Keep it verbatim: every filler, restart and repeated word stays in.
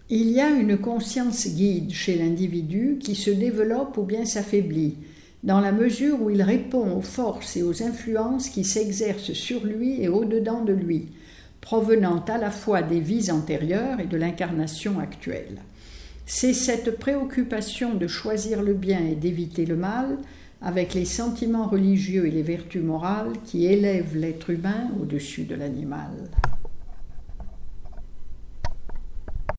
Il y a une conscience guide chez l'individu qui se développe ou bien s'affaiblit, dans la mesure où il répond aux forces et aux influences qui s'exercent sur lui et au-dedans de lui, provenant à la fois des vies antérieures et de l'incarnation actuelle. C'est cette préoccupation de choisir le bien et d'éviter le mal, avec les sentiments religieux et les vertus morales, qui élève l'être humain au-dessus de l'animal.